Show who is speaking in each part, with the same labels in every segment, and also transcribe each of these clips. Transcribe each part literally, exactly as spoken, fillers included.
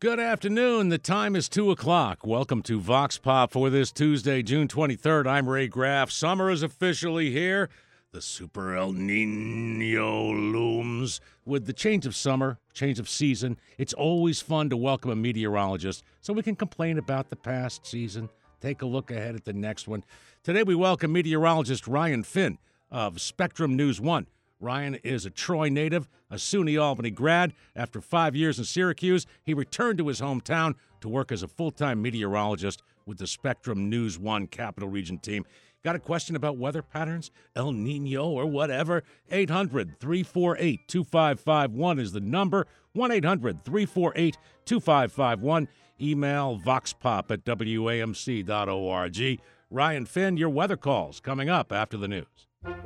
Speaker 1: Good afternoon. The time is two o'clock. Welcome to Vox Pop for this Tuesday, June twenty-third. I'm Ray Graff. Summer is officially here. The Super El Nino looms. With the change of summer, change of season, it's always fun to welcome a meteorologist so we can complain about the past season, take a look ahead at the next one. Today we welcome meteorologist Ryan Finn of Spectrum News One. Ryan is a Troy native, a SUNY Albany grad. After five years in Syracuse, he returned to his hometown to work as a full-time meteorologist with the Spectrum News One Capital Region team. Got a question about weather patterns, El Nino or whatever? eight hundred, three four eight, two five five one is the number. one eight hundred, three four eight, two five five one. Email voxpop at W A M C dot org. Ryan Finn, your weather calls coming up after the news.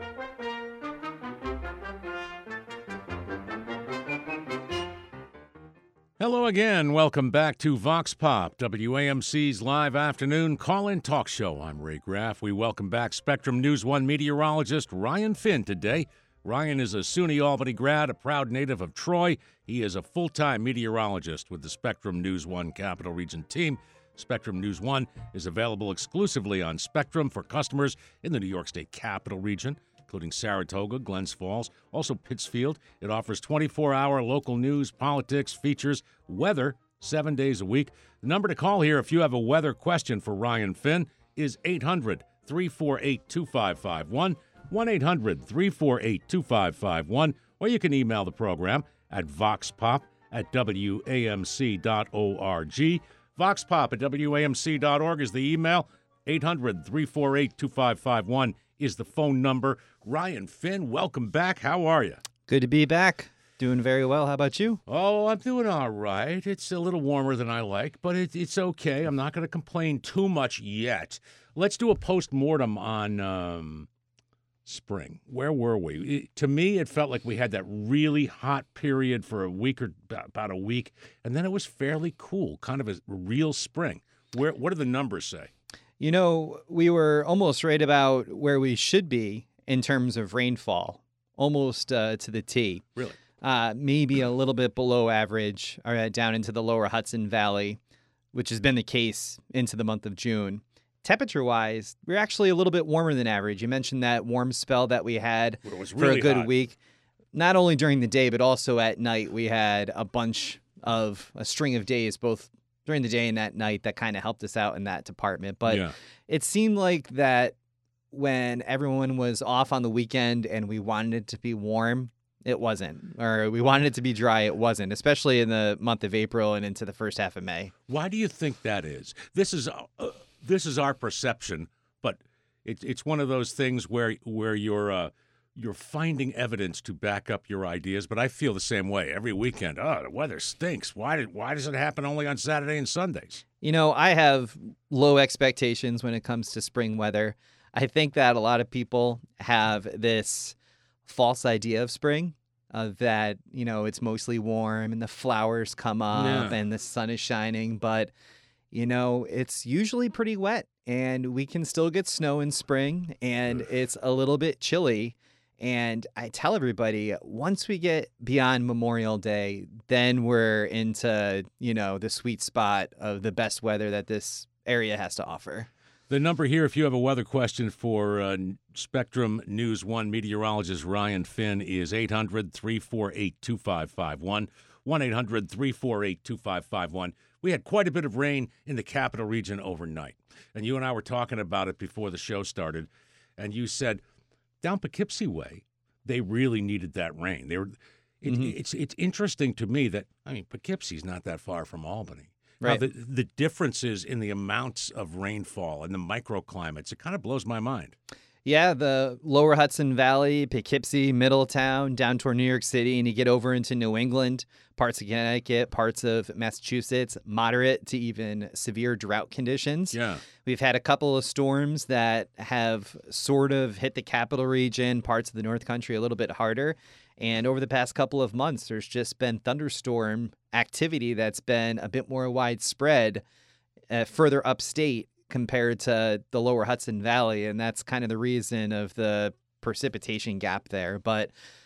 Speaker 1: Hello again. Welcome back to Vox Pop, W A M C's live afternoon call-in talk show. I'm Ray Graff. We welcome back Spectrum News One meteorologist Ryan Finn today. Ryan is a SUNY Albany grad, a proud native of Troy. He is a full-time meteorologist with the Spectrum News One Capital Region team. Spectrum News One is available exclusively on Spectrum for customers in the New York State Capital Region, including Saratoga, Glens Falls, also Pittsfield. It offers twenty-four hour local news, politics, features, weather, seven days a week. The number to call here if you have a weather question for Ryan Finn is eight hundred, three four eight, two five five one, one eight hundred, three four eight, two five five one, or you can email the program at voxpop at W A M C dot org. Voxpop at W A M C dot org is the email. eight hundred, three four eight, two five five one is the phone number. Ryan Finn, welcome back. How are you?
Speaker 2: Good to be back. Doing very well. How about you?
Speaker 1: Oh, I'm doing all right. It's a little warmer than I like, but it, it's okay. I'm not going to complain too much yet. Let's do a post-mortem on um, spring. Where were we? It, to me, it felt like we had that really hot period for a week or about a week, and then it was fairly cool, kind of a real spring. Where? What do the numbers say?
Speaker 2: You know, we were almost right about where we should be in terms of rainfall, almost uh, to the T.
Speaker 1: Really?
Speaker 2: Uh, maybe a little bit below average or down into the lower Hudson Valley, which has been the case into the month of June. Temperature-wise, we're actually a little bit warmer than average. You mentioned that warm spell that we had
Speaker 1: Well, it was
Speaker 2: for
Speaker 1: really
Speaker 2: a good
Speaker 1: hot.
Speaker 2: week. Not only during the day, but also at night, we had a bunch of a string of days, both during the day and at night, that kind of helped us out in that department. But
Speaker 1: Yeah.
Speaker 2: it seemed like that when everyone was off on the weekend and we wanted it to be warm, it wasn't. Or we wanted it to be dry, it wasn't, especially in the month of April and into the first half of May.
Speaker 1: Why do you think that is? This is uh, this is our perception, but it, it's one of those things where where you're uh, you're finding evidence to back up your ideas. But I feel the same way every weekend. Oh, the weather stinks. Why did why does it happen only on Saturday and Sundays?
Speaker 2: You know, I have low expectations when it comes to spring weather. I think that a lot of people have this false idea of spring, uh, that, you know, it's mostly warm and the flowers come up
Speaker 1: Yeah.
Speaker 2: and the sun is shining. But, you know, it's usually pretty wet and we can still get snow in spring and it's a little bit chilly. And I tell everybody, once we get beyond Memorial Day, then we're into, you know, the sweet spot of the best weather that this area has to offer.
Speaker 1: The number here, if you have a weather question for uh, Spectrum News One meteorologist Ryan Finn, is eight hundred, three four eight, two five five one, one eight hundred, three four eight, two five five one. We had quite a bit of rain in the capital region overnight, and you and I were talking about it before the show started, and you said down Poughkeepsie way, they really needed that rain. They were. It,
Speaker 2: Mhm.
Speaker 1: It's it's interesting to me that, I mean, Poughkeepsie's not that far from Albany. Now,
Speaker 2: Right.
Speaker 1: the, the differences in the amounts of rainfall and the microclimates, it kind of blows my mind.
Speaker 2: Yeah, the lower Hudson Valley, Poughkeepsie, Middletown, down toward New York City, and you get over into New England, parts of Connecticut, parts of Massachusetts, moderate to even severe drought conditions.
Speaker 1: Yeah.
Speaker 2: We've had a couple of storms that have sort of hit the capital region, parts of the North Country a little bit harder. And over the past couple of months, there's just been thunderstorm activity that's been a bit more widespread uh, further upstate compared to the lower Hudson Valley. And that's kind of the reason of the precipitation gap there. But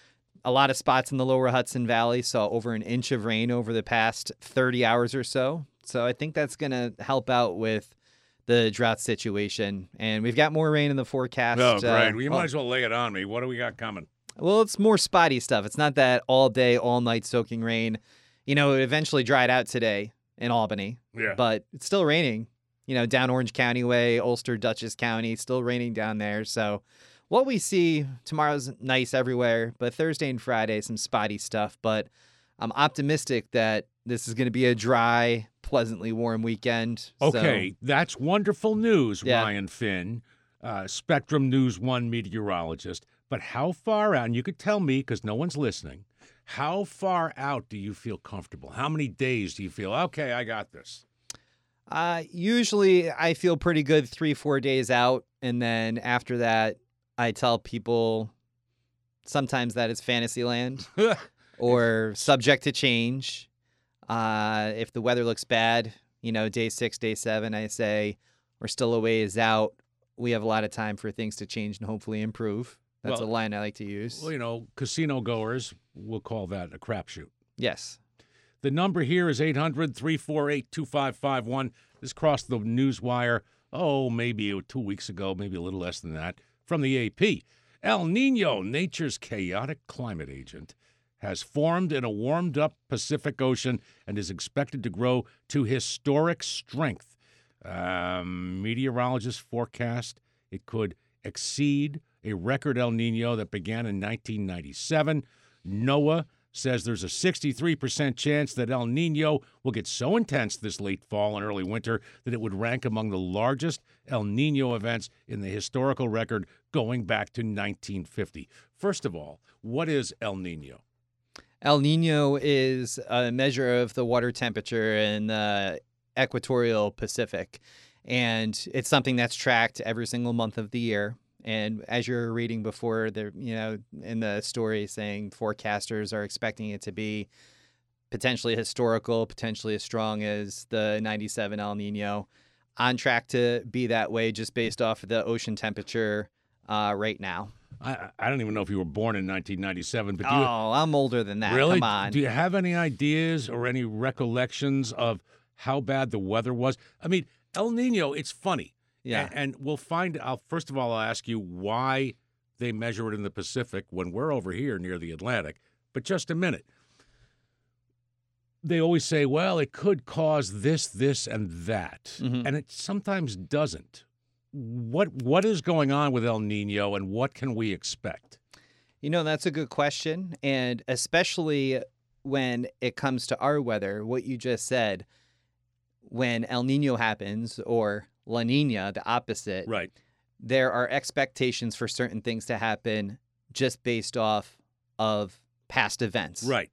Speaker 2: a lot of spots in the lower Hudson Valley saw over an inch of rain over the past thirty hours or so. So I think that's going to help out with the drought situation. And we've got more rain in the forecast.
Speaker 1: Oh, great.
Speaker 2: Uh,
Speaker 1: well, you
Speaker 2: oh,
Speaker 1: might as well lay it on me. What do we got coming?
Speaker 2: Well, it's more spotty stuff. It's not that all day, all night soaking rain. You know, it eventually dried out today in Albany.
Speaker 1: Yeah.
Speaker 2: But it's still raining. You know, down Orange County way, Ulster, Dutchess County, still raining down there. So what we see tomorrow's nice everywhere, but Thursday and Friday, some spotty stuff. But I'm optimistic that this is going to be a dry, pleasantly warm weekend.
Speaker 1: Okay,
Speaker 2: so,
Speaker 1: that's wonderful news,
Speaker 2: Yeah.
Speaker 1: Ryan Finn, uh, Spectrum News one meteorologist. But how far out, and you could tell me because no one's listening, how far out do you feel comfortable? How many days do you feel, okay, I got this?
Speaker 2: Uh, usually I feel pretty good three, four days out. And then after that, I tell people sometimes that it's fantasy land or subject to change. Uh, if the weather looks bad, you know, day six, day seven, I say we're still a ways out. We have a lot of time for things to change and hopefully improve. That's
Speaker 1: Well-
Speaker 2: a line I like to use.
Speaker 1: Well, you know, casino goers, we'll call that a crapshoot.
Speaker 2: Yes.
Speaker 1: The number here is eight hundred, three four eight, two five five one. This crossed the news wire, oh, maybe two weeks ago, maybe a little less than that, from the A P. El Nino, nature's chaotic climate agent, has formed in a warmed-up Pacific Ocean and is expected to grow to historic strength. Um, meteorologists forecast it could exceed a record El Nino that began in nineteen ninety-seven. NOAA says there's a sixty-three percent chance that El Nino will get so intense this late fall and early winter that it would rank among the largest El Nino events in the historical record going back to nineteen fifty. First of all, what is El Nino?
Speaker 2: El Nino is a measure of the water temperature in the equatorial Pacific, and it's something that's tracked every single month of the year. And as you're reading before, there, you know, in the story saying forecasters are expecting it to be potentially historical, potentially as strong as the ninety-seven El Nino, on track to be that way just based off of the ocean temperature uh, right now.
Speaker 1: I, I don't even know if you were born in nineteen ninety-seven, but do
Speaker 2: Oh,
Speaker 1: you,
Speaker 2: I'm older than that.
Speaker 1: really?
Speaker 2: Come on.
Speaker 1: Do you have any ideas or any recollections of how bad the weather was? I mean, El Nino, it's funny.
Speaker 2: Yeah.
Speaker 1: A- And we'll find out. First of all, I'll ask you why they measure it in the Pacific when we're over here near the Atlantic. But just a minute. They always say, well, it could cause this, this, and that.
Speaker 2: Mhm.
Speaker 1: And it sometimes doesn't. What What is going on with El Nino and what can we expect?
Speaker 2: You know, that's a good question. And especially when it comes to our weather, what you just said, when El Nino happens or La Nina, the opposite,
Speaker 1: Right.
Speaker 2: there are expectations for certain things to happen just based off of past events.
Speaker 1: Right.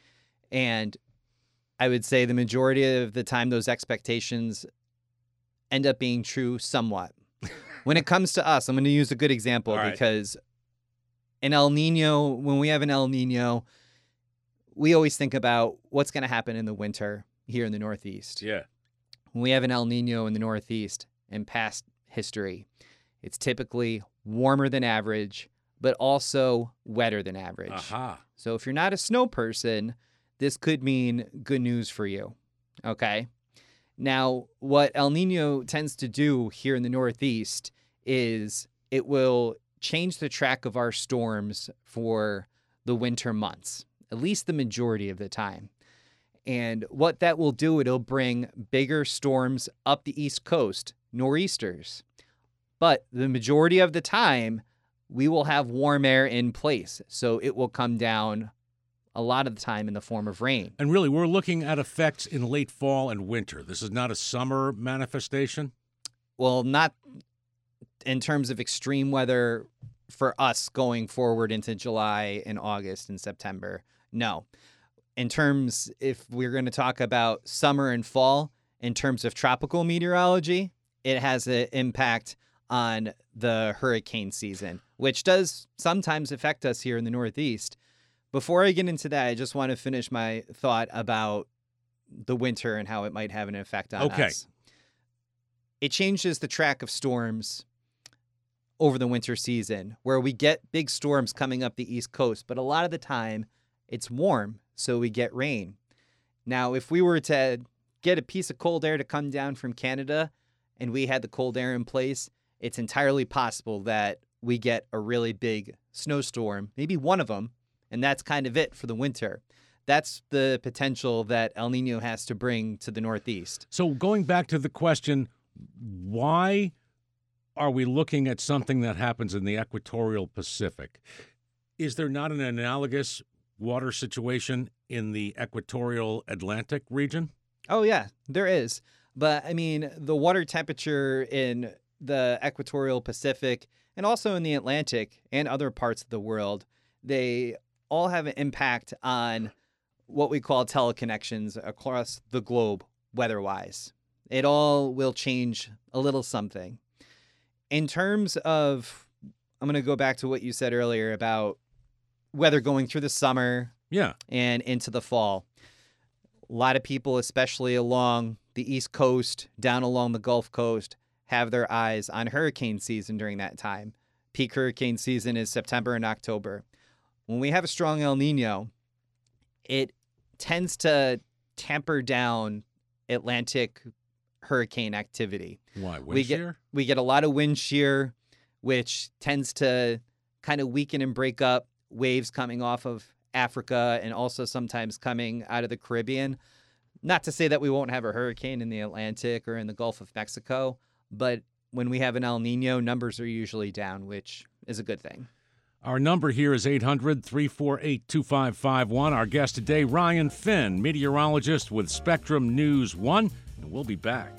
Speaker 2: And I would say the majority of the time, those expectations end up being true somewhat. When it comes to us, I'm going to use a good example
Speaker 1: All right.
Speaker 2: because an El Nino, when we have an El Nino, we always think about what's going to happen in the winter here in the Northeast.
Speaker 1: Yeah.
Speaker 2: When we have an El Nino in the Northeast in past history, it's typically warmer than average, but also wetter than average.
Speaker 1: Aha.
Speaker 2: So if you're not a snow person, this could mean good news for you. Okay. Now, what El Nino tends to do here in the Northeast is it will change the track of our storms for the winter months, at least the majority of the time. And what that will do, it'll bring bigger storms up the East Coast, nor'easters. But the majority of the time, we will have warm air in place. So it will come down a lot of the time in the form of rain.
Speaker 1: And really, we're looking at effects in late fall and winter. This is not a summer manifestation?
Speaker 2: Well, not in terms of extreme weather for us going forward into July and August and September. No. In terms, if we're going to talk about summer and fall, in terms of tropical meteorology, it has an impact on the hurricane season, which does sometimes affect us here in the Northeast. Before I get into that, I just want to finish my thought about the winter and how it might have an effect on
Speaker 1: Okay.
Speaker 2: us. It changes the track of storms over the winter season, where we get big storms coming up the East Coast, but a lot of the time it's warm, so we get rain. Now, if we were to get a piece of cold air to come down from Canada and we had the cold air in place, it's entirely possible that we get a really big snowstorm, maybe one of them, and that's kind of it for the winter. That's the potential that El Nino has to bring to the Northeast.
Speaker 1: So going back to the question, why are we looking at something that happens in the equatorial Pacific? Is there not an analogous water situation in the equatorial Atlantic region?
Speaker 2: Oh, yeah, there is. But, I mean, the water temperature in the equatorial Pacific and also in the Atlantic and other parts of the world, they all have an impact on what we call teleconnections across the globe weather-wise. It all will change a little something. In terms of, I'm going to go back to what you said earlier about weather going through the summer
Speaker 1: yeah.
Speaker 2: and into the fall. A lot of people, especially along the East Coast, down along the Gulf Coast, have their eyes on hurricane season during that time. Peak hurricane season is September and October. When we have a strong El Nino, it tends to tamper down Atlantic hurricane activity.
Speaker 1: Why? Wind
Speaker 2: we
Speaker 1: shear?
Speaker 2: Get, we get a lot of wind shear, which tends to kind of weaken and break up waves coming off of Africa and also sometimes coming out of the Caribbean. Not to say that we won't have a hurricane in the Atlantic or in the Gulf of Mexico, but when we have an El Nino, numbers are usually down, which is a good thing.
Speaker 1: Our number here is eight hundred, three four eight, two five five one. Our guest today, Ryan Finn, meteorologist with Spectrum News one, and we'll be back.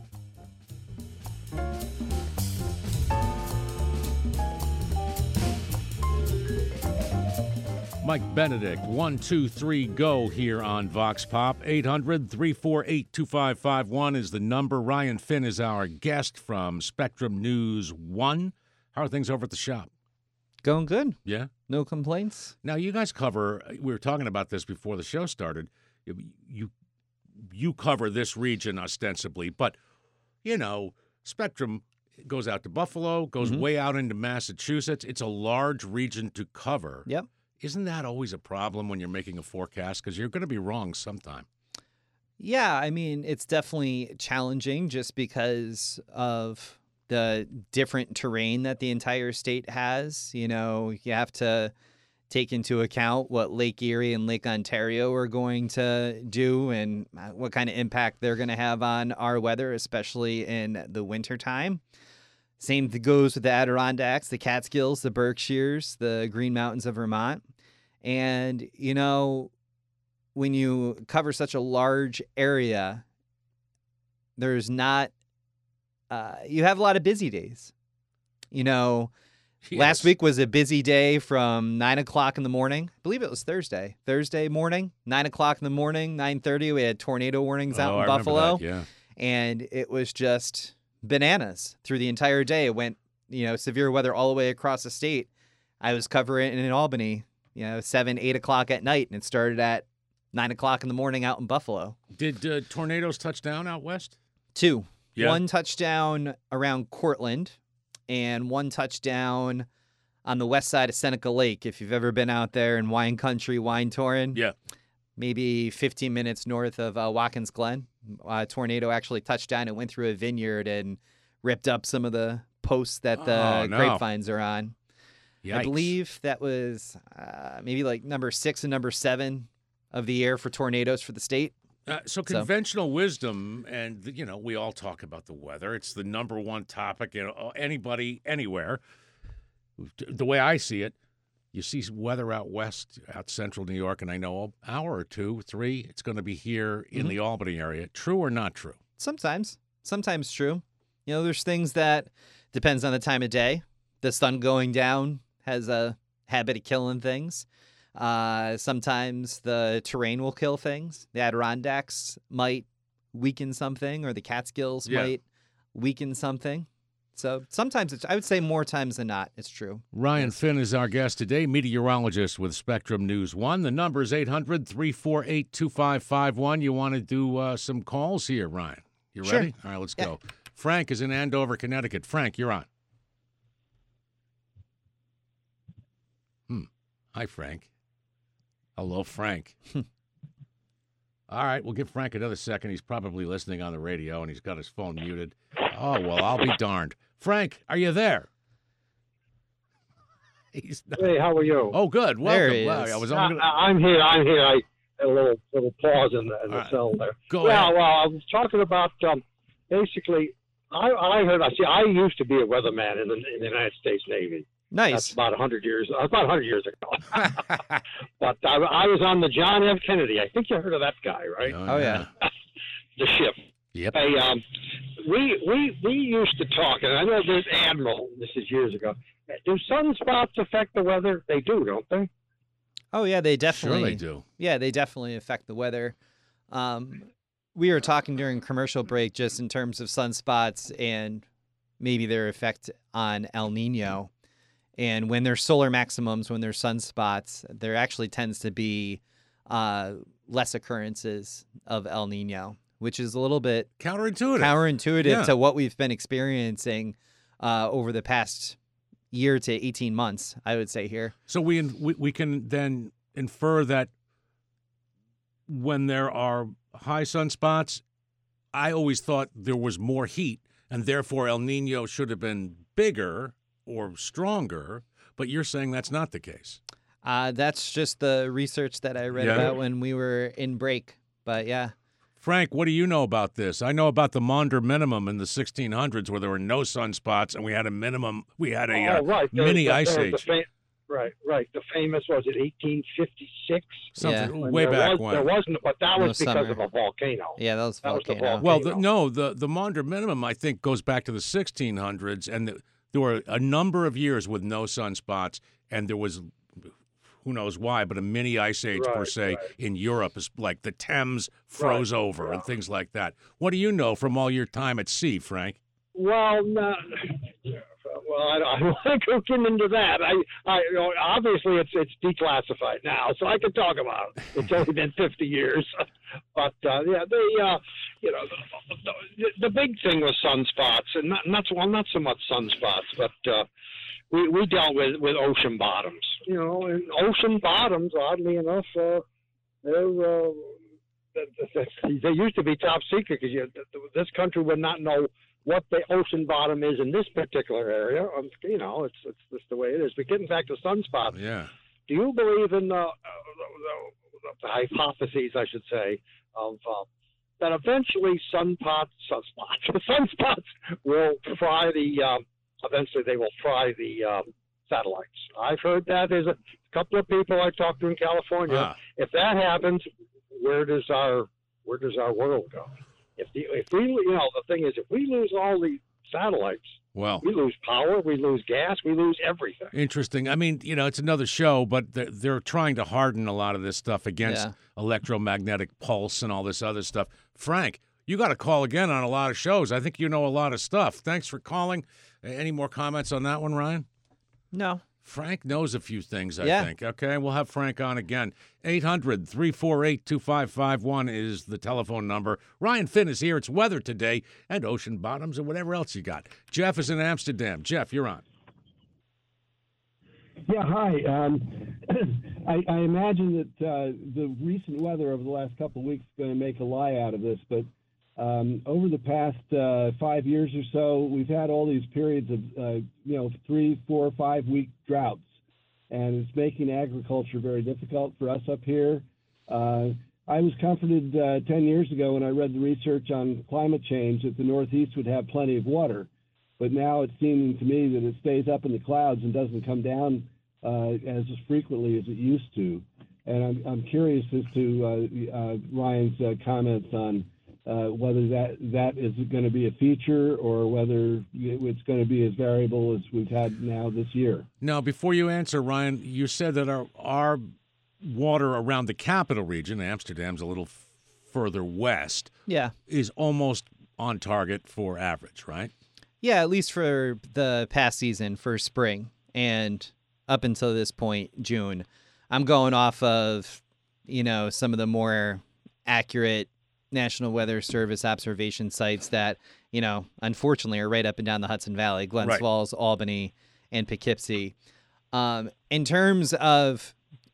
Speaker 1: Mike Benedict, one, two, three, go here on Vox Pop. eight hundred, three four eight, two five five one is the number. Ryan Finn is our guest from Spectrum News one. How are things over at the shop?
Speaker 2: Going good.
Speaker 1: Yeah?
Speaker 2: No complaints.
Speaker 1: Now, you guys cover, we were talking about this before the show started. You, you cover this region ostensibly, but, you know, Spectrum goes out to Buffalo, goes
Speaker 2: mm-hmm.
Speaker 1: way out into Massachusetts. It's a large region to cover.
Speaker 2: Yep.
Speaker 1: Isn't that always a problem when you're making a forecast? Because you're going to be wrong sometime.
Speaker 2: Yeah, I mean, it's definitely challenging just because of the different terrain that the entire state has. You know, you have to take into account what Lake Erie and Lake Ontario are going to do and what kind of impact they're going to have on our weather, especially in the wintertime. Same goes with the Adirondacks, the Catskills, the Berkshires, the Green Mountains of Vermont. And, you know, when you cover such a large area, there's not, uh, you have a lot of busy days. You know,
Speaker 1: Yes.
Speaker 2: last week was a busy day from nine o'clock in the morning. I believe it was Thursday. Thursday morning, nine o'clock in the morning, nine thirty. We had tornado warnings out
Speaker 1: Oh,
Speaker 2: in
Speaker 1: I remember
Speaker 2: Buffalo.
Speaker 1: that, yeah.
Speaker 2: And it was just bananas through the entire day. It went, you know, severe weather all the way across the state. I was covering it in Albany, you know, seven, eight o'clock at night, and it started at nine o'clock in the morning out in Buffalo.
Speaker 1: Did uh, tornadoes touch down out west?
Speaker 2: Two.
Speaker 1: Yeah.
Speaker 2: One touchdown around Cortland and one touchdown on the west side of Seneca Lake. If you've ever been out there in wine country, wine touring.
Speaker 1: Yeah.
Speaker 2: Maybe fifteen minutes north of uh, Watkins Glen. A tornado actually touched down and went through a vineyard and ripped up some of the posts that the
Speaker 1: Oh, no.
Speaker 2: grapevines are on.
Speaker 1: Yikes.
Speaker 2: I believe that was uh, maybe like number six and number seven of the year for tornadoes for the state.
Speaker 1: Uh, so conventional wisdom, and, you know, we all talk about the weather. It's the number one topic, you know, anybody, anywhere. The way I see it, you see weather out west, out central New York, and I know an hour or two, three, it's going to be here in
Speaker 2: Mm-hmm.
Speaker 1: the Albany area. True or not true?
Speaker 2: Sometimes. Sometimes true. You know, there's things that depends on the time of day. The sun going down has a habit of killing things. Uh, sometimes the terrain will kill things. The Adirondacks might weaken something, or the Catskills
Speaker 1: Yeah.
Speaker 2: might weaken something. So sometimes, it's, I would say more times than not, it's true.
Speaker 1: Ryan
Speaker 2: Yes.
Speaker 1: Finn is our guest today, meteorologist with Spectrum News one. The number is eight hundred, three four eight, two five five one. You want to do uh, some calls here, Ryan? You
Speaker 2: Sure.
Speaker 1: ready? All right, let's
Speaker 2: Yeah.
Speaker 1: go. Frank is in Andover, Connecticut. Frank, you're on. Hi, Frank. Hello, Frank. All right, we'll give Frank another second. He's probably listening on the radio, and he's got his phone muted. Oh, well, I'll be darned. Frank, are you there? He's not.
Speaker 3: Hey, how are you?
Speaker 1: Oh, good. Welcome.
Speaker 2: There he
Speaker 1: Wow,
Speaker 2: is.
Speaker 1: I was
Speaker 3: I,
Speaker 1: only gonna...
Speaker 3: I'm here. I'm here. I had a little little pause in the, in the
Speaker 1: All right.
Speaker 3: cell there.
Speaker 1: Go
Speaker 3: well,
Speaker 1: ahead.
Speaker 3: well, I was talking about um, basically. I, I heard. I see. I used to be a weatherman in the, in the United States Navy. That's
Speaker 2: Nice.
Speaker 3: about a hundred years. About a hundred years ago. But I, I was on the John F. Kennedy. I think you heard of that guy, right?
Speaker 2: Oh, yeah.
Speaker 3: The ship.
Speaker 1: Yep.
Speaker 3: Hey, um, we we we used to talk, and I know this admiral. This is years ago. Do sunspots affect the weather? They do, don't they?
Speaker 2: Oh yeah, they
Speaker 1: Sure
Speaker 2: definitely
Speaker 1: they do.
Speaker 2: Yeah, they definitely affect the weather. Um, we were talking during commercial break just in terms of sunspots and maybe their effect on El Nino. And when there's solar maximums, when there's sunspots, there actually tends to be uh, less occurrences of El Nino, which is a little bit
Speaker 1: Counterintuitive.
Speaker 2: counterintuitive
Speaker 1: Yeah.
Speaker 2: to what we've been experiencing uh, over the past year to eighteen months, I would say here.
Speaker 1: So we, we we can then infer that when there are high sunspots, I always thought there was more heat, and therefore El Nino should have been bigger or stronger, but you're saying that's not the case.
Speaker 2: Uh, that's just the research that I read
Speaker 1: Yeah.
Speaker 2: about when we were in break. But yeah,
Speaker 1: Frank, what do you know about this? I know about the Maunder minimum in the sixteen hundreds where there were no sunspots and we had a minimum, we had a
Speaker 3: oh,
Speaker 1: uh,
Speaker 3: right. There-
Speaker 1: mini
Speaker 3: there-
Speaker 1: ice
Speaker 3: there was
Speaker 1: age.
Speaker 3: the fam- right, right. The famous was it eighteen fifty-six?
Speaker 1: Something
Speaker 3: When
Speaker 1: way
Speaker 3: there
Speaker 1: back
Speaker 3: was,
Speaker 1: when.
Speaker 3: There wasn't, but that
Speaker 2: No
Speaker 3: was because
Speaker 2: summer.
Speaker 3: of a volcano.
Speaker 2: yeah, that was
Speaker 3: That was the
Speaker 2: volcano.
Speaker 3: vol-
Speaker 1: Well, the,
Speaker 3: volcano.
Speaker 1: no, the the Maunder minimum I think goes back to the sixteen hundreds, and the, there were a number of years with no sunspots, and there was who knows why, but a mini ice age per
Speaker 3: Right,
Speaker 1: se
Speaker 3: right.
Speaker 1: in Europe is like the Thames froze
Speaker 3: Right,
Speaker 1: over and
Speaker 3: yeah.
Speaker 1: things like that. What do you know from all your time at sea, Frank?
Speaker 3: Well, no, well, I, I don't want to get into that. I, I, you know, obviously it's it's declassified now, so I can talk about it. It's only been fifty years, but uh, yeah, they, uh, you know, the, the, the big thing was sunspots, and not not well, not so much sunspots, but uh, we we dealt with with ocean bottoms. You know, and ocean bottoms, oddly enough, uh, they're. Uh, they used to be top secret because this country would not know what the ocean bottom is in this particular area. Um, you know, it's it's just the way it is. But getting back to sunspots,
Speaker 1: Yeah.
Speaker 3: do you believe in uh, the, the, the hypotheses, I should say, of uh, that eventually sunspots, sunspots, sunspots will fry the, um, eventually they will fry the um, satellites? I've heard that. There's a couple of people I talked to in California.
Speaker 1: Ah.
Speaker 3: If that happens, where does our where does our world go? If the if we you know the thing is if we lose all the satellites,
Speaker 1: Well,
Speaker 3: we lose power, we lose gas, we lose everything.
Speaker 1: interesting. I mean, you know, it's another show, but they're, they're trying to harden a lot of this stuff against
Speaker 2: Yeah.
Speaker 1: electromagnetic pulse and all this other stuff. Frank, you got to call again on a lot of shows. I think you know a lot of stuff. Thanks for calling. Any more comments on that one, Ryan?
Speaker 2: No.
Speaker 1: Frank knows a few things, I
Speaker 2: Yeah.
Speaker 1: think. Okay, we'll have Frank on again. eight hundred, three four eight, two five five one is the telephone number. Ryan Finn is here. It's weather today and ocean bottoms and whatever else you got. Jeff is in Amsterdam. Jeff, you're on.
Speaker 4: Yeah, hi. Um, I, I imagine that uh, the recent weather over the last couple of weeks is going to make a lie out of this, but um, over the past uh, five years or so, we've had all these periods of, uh, you know, three, four, five-week droughts, and it's making agriculture very difficult for us up here. Uh, I was comforted uh, ten years ago when I read the research on climate change that the Northeast would have plenty of water. But now it's seeming to me that it stays up in the clouds and doesn't come down uh, as frequently as it used to. And I'm, I'm curious as to uh, uh, Ryan's uh, comments on uh, whether that, that is going to be a feature or whether it's going to be as variable as we've had now this year.
Speaker 1: Now, before you answer, Ryan, you said that our, our water around the capital region, Amsterdam's a little f- further west,
Speaker 2: Yeah.
Speaker 1: is almost on target for average, right?
Speaker 2: Yeah, at least for the past season, for spring and up until this point, June. I'm going off of, you know, some of the more accurate National Weather Service observation sites that, you know, unfortunately are right up and down the Hudson Valley, Glens
Speaker 1: Right.
Speaker 2: Falls, Albany, and Poughkeepsie. Um, in terms of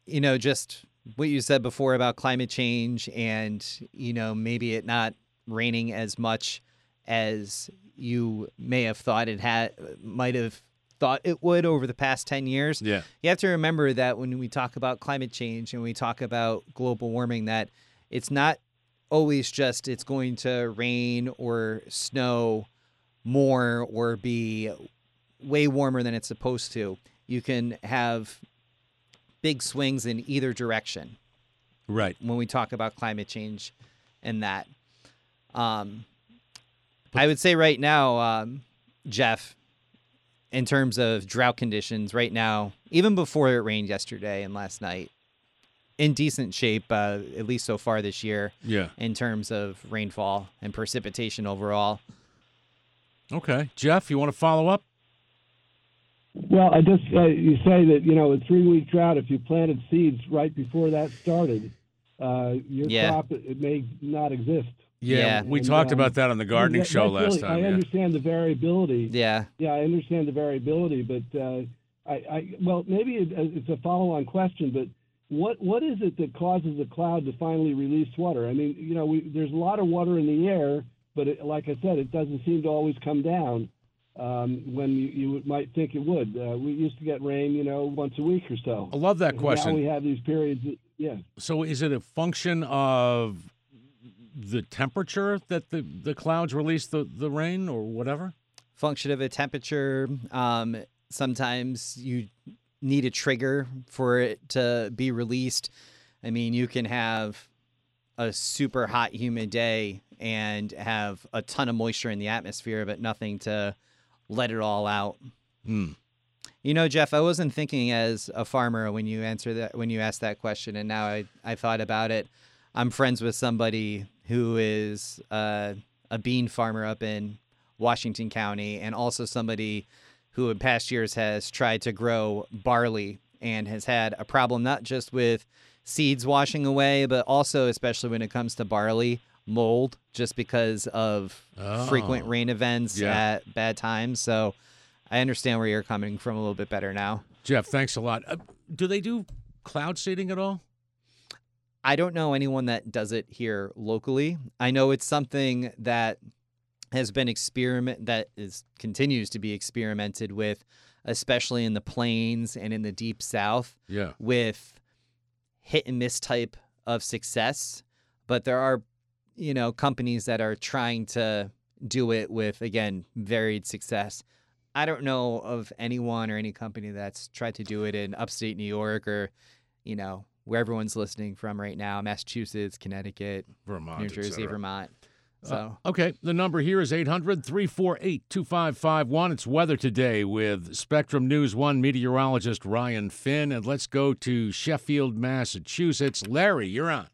Speaker 2: you know, just what you said before about climate change and, you know, maybe it not raining as much as you may have thought it had, might have thought it would over the past ten years.
Speaker 1: Yeah.
Speaker 2: You have to remember that when we talk about climate change and we talk about global warming, that it's not always just it's going to rain or snow more or be way warmer than it's supposed to. You can have big swings in either direction.
Speaker 1: Right.
Speaker 2: When we talk about climate change and that. Um, I would say right now, um, Jeff, in terms of drought conditions right now, even before it rained yesterday and last night, in decent shape, uh, at least so far this year.
Speaker 1: Yeah.
Speaker 2: In terms of rainfall and precipitation overall.
Speaker 1: Okay. Jeff, you want to follow up?
Speaker 4: Well, I just uh, you say that, you know, a three-week drought, if you planted seeds right before that started, uh, your
Speaker 2: Yeah.
Speaker 4: crop, it, it may not exist.
Speaker 1: Yeah.
Speaker 2: Yeah.
Speaker 1: We
Speaker 4: And,
Speaker 1: talked
Speaker 4: um,
Speaker 1: about that on the gardening
Speaker 4: that-
Speaker 1: show
Speaker 4: that's
Speaker 1: last
Speaker 4: really-
Speaker 1: time.
Speaker 4: I
Speaker 1: yeah.
Speaker 4: understand the variability.
Speaker 2: Yeah.
Speaker 4: Yeah, I understand the variability, but uh, I, I, well, maybe it, it's a follow-on question, but what what is it that causes a cloud to finally release water? I mean, you know, we, there's a lot of water in the air, but it, like I said, it doesn't seem to always come down um, when you, you might think it would. Uh, we used to get rain, you know, once a week or so.
Speaker 1: I love that
Speaker 4: And
Speaker 1: question.
Speaker 4: Now we have these periods. That, yeah.
Speaker 1: So is it a function of the temperature that the, the clouds release the, the rain or whatever?
Speaker 2: Function of a temperature. Um, sometimes you need a trigger for it to be released. I mean, you can have a super hot, humid day and have a ton of moisture in the atmosphere, but nothing to let it all out.
Speaker 1: Hmm.
Speaker 2: You know, Jeff, I wasn't thinking as a farmer when you answer that when you asked that question, and now I, I thought about it. I'm friends with somebody who is uh, a bean farmer up in Washington County, and also somebody who in past years has tried to grow barley and has had a problem not just with seeds washing away, but also, especially when it comes to barley, mold, just because of
Speaker 1: Oh.
Speaker 2: frequent rain events
Speaker 1: Yeah.
Speaker 2: at bad times. So I understand where you're coming from a little bit better now.
Speaker 1: Jeff, thanks a lot. Uh, do they do cloud seeding at all?
Speaker 2: I don't know anyone that does it here locally. I know it's something that has been experiment that is continues to be experimented with, especially in the plains and in the deep south,
Speaker 1: Yeah.
Speaker 2: with hit and miss type of success. But there are, you know, companies that are trying to do it with, again, varied success. I don't know of anyone or any company that's tried to do it in upstate New York or, you know, where everyone's listening from right now, Massachusetts, Connecticut,
Speaker 1: Vermont,
Speaker 2: New
Speaker 1: et
Speaker 2: Jersey,
Speaker 1: cetera.
Speaker 2: Vermont. So
Speaker 1: Uh, okay, the number here is eight hundred, three four eight, two five five one. It's weather today with Spectrum News one meteorologist Ryan Finn. And let's go to Sheffield, Massachusetts. Larry, you're on.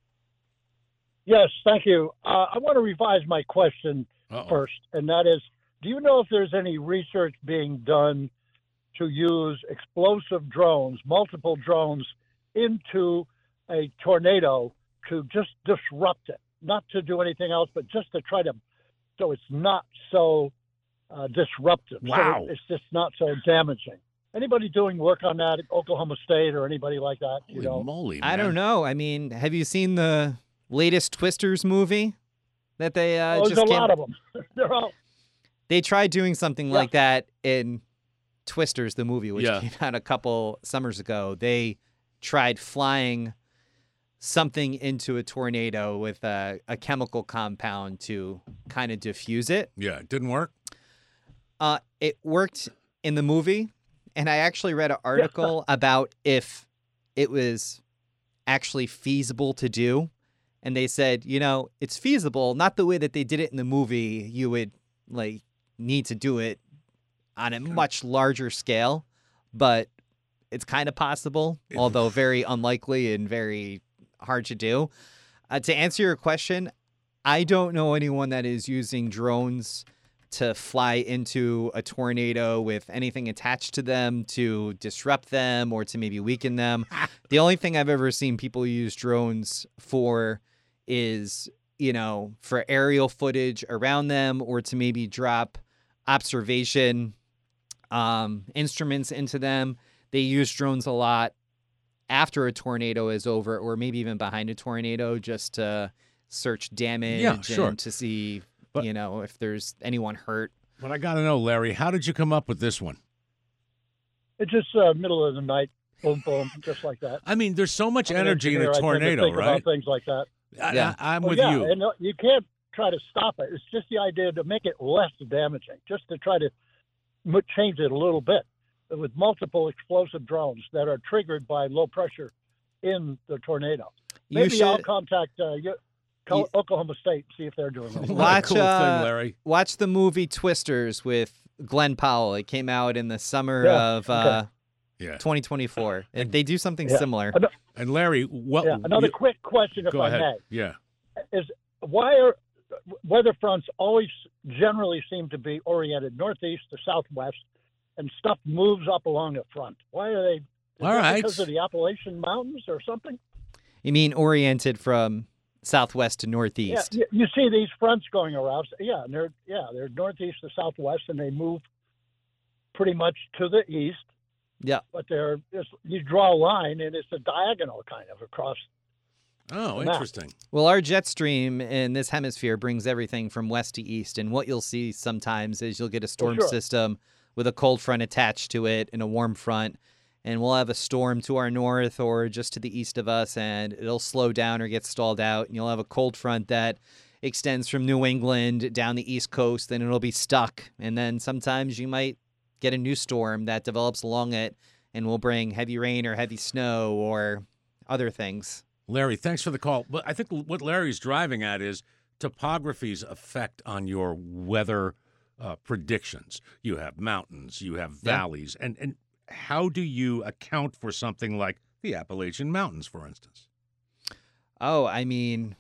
Speaker 5: Yes, thank you. Uh, I want to revise my question
Speaker 1: Uh-oh.
Speaker 5: first, and that is, do you know if there's any research being done to use explosive drones, multiple drones, into a tornado to just disrupt it? Not to do anything else, but just to try to, so it's not so uh, disruptive.
Speaker 1: Wow.
Speaker 5: So it's just not so damaging. Anybody doing work on that at Oklahoma State or anybody like that? You
Speaker 1: Holy
Speaker 5: know?
Speaker 1: moly,
Speaker 2: I
Speaker 1: man.
Speaker 2: don't know. I mean, have you seen the latest Twisters movie that they uh,
Speaker 5: Oh,
Speaker 2: just
Speaker 5: there's a
Speaker 2: came?
Speaker 5: lot of them. They're all.
Speaker 2: They tried doing something
Speaker 5: Yeah.
Speaker 2: like that in Twisters, the movie, which
Speaker 1: Yeah.
Speaker 2: came out a couple summers ago. They tried flying something into a tornado with a, a chemical compound to kind of diffuse it.
Speaker 1: Yeah, it didn't work?
Speaker 2: Uh, it worked in the movie, and I actually read an article about if it was actually feasible to do. And they said, you know, it's feasible, not the way that they did it in the movie. You would like need to do it on a much larger scale, but it's kind of possible, although very unlikely and very hard to do. Uh, to answer your question, I don't know anyone that is using drones to fly into a tornado with anything attached to them to disrupt them or to maybe weaken them. The only thing I've ever seen people use drones for is, you know, for aerial footage around them or to maybe drop observation um, instruments into them. They use drones a lot after a tornado is over, or maybe even behind a tornado, just to search damage
Speaker 1: Yeah, sure.
Speaker 2: and to see,
Speaker 1: But-
Speaker 2: you know, if there's anyone hurt.
Speaker 1: But I got to know, Larry, how did you come up with this one?
Speaker 5: It's just uh, middle of the night, boom, boom, just like that.
Speaker 1: I mean, there's so much
Speaker 5: I'm an
Speaker 1: energy in
Speaker 5: engineer.
Speaker 1: a
Speaker 5: I tend to
Speaker 1: tornado,
Speaker 5: think
Speaker 1: right?
Speaker 5: About things like that.
Speaker 1: I,
Speaker 2: Yeah.
Speaker 1: I, I'm
Speaker 5: Well,
Speaker 1: with
Speaker 5: yeah,
Speaker 1: you.
Speaker 5: and uh, you can't try to stop it. It's just the idea to make it less damaging, just to try to m- change it a little bit with multiple explosive drones that are triggered by low pressure in the tornado.
Speaker 2: You
Speaker 5: Maybe I'll
Speaker 2: should
Speaker 5: contact uh, you, Co-
Speaker 2: You-
Speaker 5: Oklahoma State, see if they're doing it.
Speaker 1: What a
Speaker 2: Watch,
Speaker 1: cool
Speaker 2: uh,
Speaker 1: thing, Larry.
Speaker 2: watch the movie Twisters with Glenn Powell. It came out in the summer
Speaker 5: Yeah,
Speaker 2: of uh,
Speaker 1: Yeah.
Speaker 2: twenty twenty-four. And they do something
Speaker 5: Yeah.
Speaker 2: similar.
Speaker 5: Uh,
Speaker 1: And Larry, what?
Speaker 5: Yeah, another
Speaker 1: you-
Speaker 5: quick question, if
Speaker 1: go
Speaker 5: I
Speaker 1: ahead.
Speaker 5: may.
Speaker 1: Yeah.
Speaker 5: Is why are weather fronts always generally seem to be oriented northeast to southwest, and stuff moves up along the front? Why are they? Is
Speaker 1: All
Speaker 5: that
Speaker 1: right.
Speaker 5: because of the Appalachian Mountains or something?
Speaker 2: You mean oriented from southwest to northeast?
Speaker 5: Yeah, you, you see these fronts going around. Yeah, and they're yeah they're northeast to southwest, and they move pretty much to the east.
Speaker 2: Yeah.
Speaker 5: But they're just, you draw a line, and it's a diagonal kind of across.
Speaker 1: Oh,
Speaker 5: Map.
Speaker 1: interesting.
Speaker 2: Well, our jet stream in this hemisphere brings everything from west to east. And what you'll see sometimes is you'll get a storm
Speaker 5: sure.
Speaker 2: system with a cold front attached to it and a warm front. And we'll have a storm to our north or just to the east of us, and it'll slow down or get stalled out. And you'll have a cold front that extends from New England down the east coast, and it'll be stuck. And then sometimes you might get a new storm that develops along it and will bring heavy rain or heavy snow or other things.
Speaker 1: Larry, thanks for the call. But I think what Larry's driving at is topography's effect on your weather uh, predictions. You have mountains, you have
Speaker 2: Yeah.
Speaker 1: valleys, and and how do you account for something like the Appalachian Mountains, for instance?
Speaker 2: Oh, I mean,